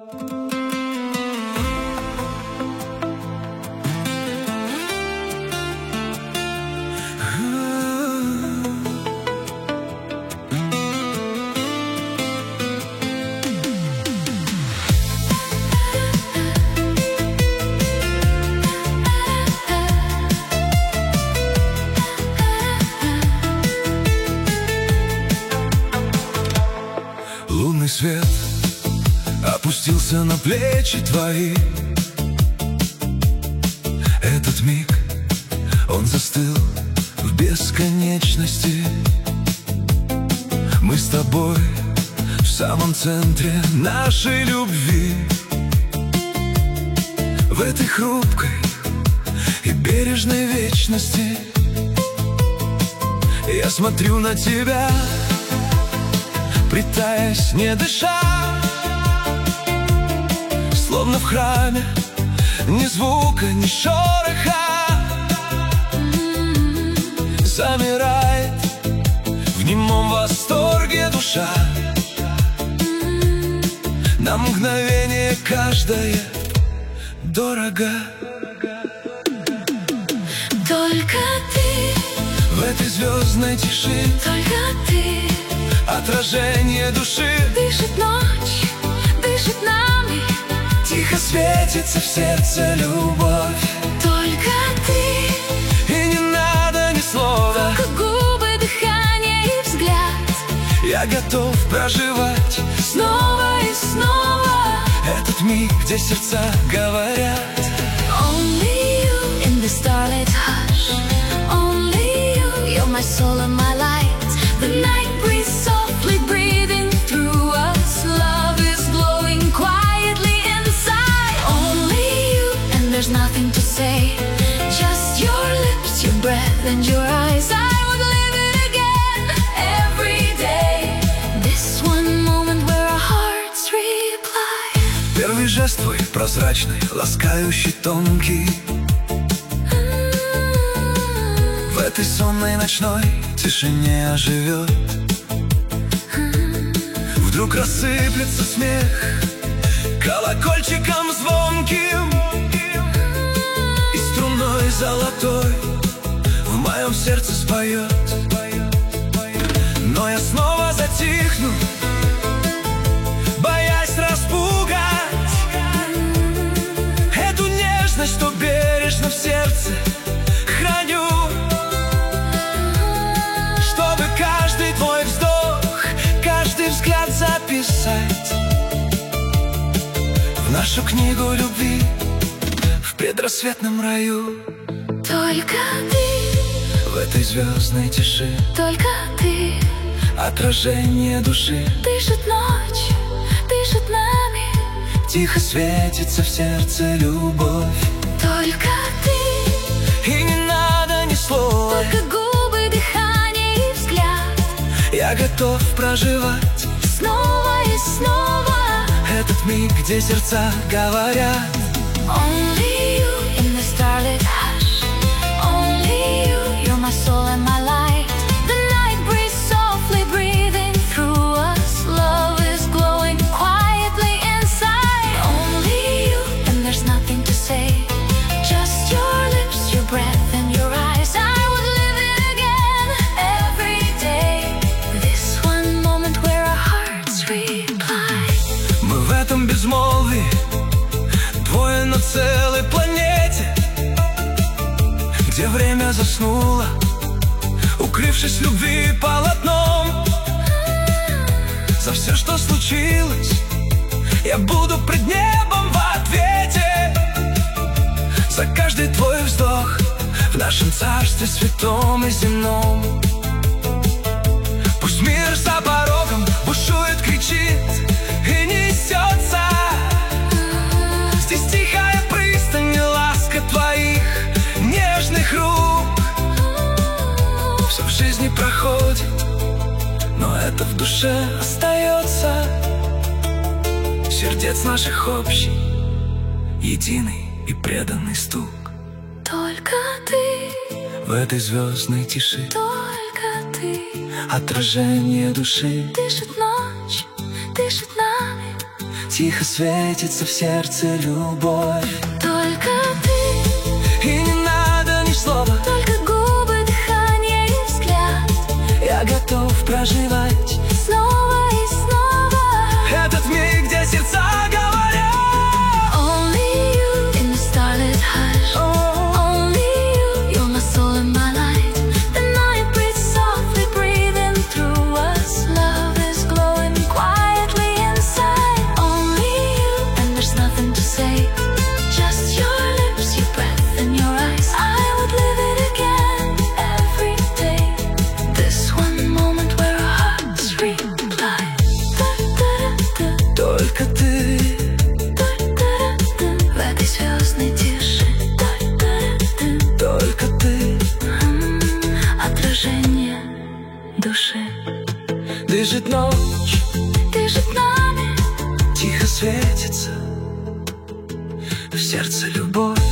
Лунный свет опустился на плечи твои. Этот миг, он застыл в бесконечности. Мы с тобой в самом центре нашей любви. В этой хрупкой и бережной вечности я смотрю на тебя, притаясь, не дыша, словно в храме, ни звука, ни шороха. Замирает в немом восторге душа. На мгновение каждое дорого. Только ты в этой звездной тиши, только ты. Отражение души. Дышит ночь, дышит нами. Тихо светится в сердце любовь. Только ты. И не надо ни слова, только губы, дыхание и взгляд. Я готов проживать снова и снова этот миг, где сердца говорят. Only you in the starlit hush. Only you, you're my soul and my light. The night breeze softly breathing through us. Love is glowing quietly inside. Only you, and there's nothing to say. Just your lips, your breath and your eyes. I would live it again every day. This one moment where our hearts reply. Первый жест твой прозрачный, ласкающий, тонкий. В этой сонной ночной тишине оживет. Вдруг рассыплется смех колокольчиком звонким, и струной золотой в моем сердце споет. Но я снова затихну, боясь распугать эту нежность, что бережно в сердце храню. Чтобы каждый твой вздох, каждый взгляд записать в нашу книгу любви в предрассветном раю. Только ты в этой звездной тиши, только ты. Отражение души. Дышит ночь, дышит нами. Тихо светится в сердце любовь. Только ты. И не надо ни слова, только губы, дыхание и взгляд. Я готов проживать снова и снова этот миг, где сердца говорят. Only you in the starlit hush. Only you, you're my soul and my light. The night breeze softly breathing through us. Love is glowing quietly inside. Only you, and there's nothing to say. Just your lips, your breath and your eyes. I would live it again every day. This one moment where our hearts reply. Мы в этом безмолвии, двое на целой планете, где время заснуло, укрывшись любви полотном. За все, что случилось, я буду пред небом в ответе. За каждый твой вздох в нашем царстве святом и земном. Пусть мир за порогом бушует, кричит и несется. Здесь тихая пристань, ласка твоих нежных рук. Все в жизни проходит, но это в душе остается. Сердец наших общий, единый и преданный стук. Только ты в этой звездной тиши, только ты. Отражение души. Дышит ночь, дышит нами. Тихо светится в сердце любовь. Только ты, И не надо ни слова, только губы, дыхание и взгляд. я готов проживать Снова и снова. этот миг, где сердца говорят. Only you in the starlit hush. Only you, you're my soul and my light. The night breathes softly, breathing through us. Love is glowing quietly inside. Only you, and there's nothing to say. Just your lips, your breath, and your eyes. I would live it again every day. This one moment where our hearts reply. Da-da-da-da, Только ты, да-да-да-да. В этой звездной тиши. Да-да-да-да. только ты. Отражение души Дышит ночь, дышит нами. тихо светится в сердце любовь.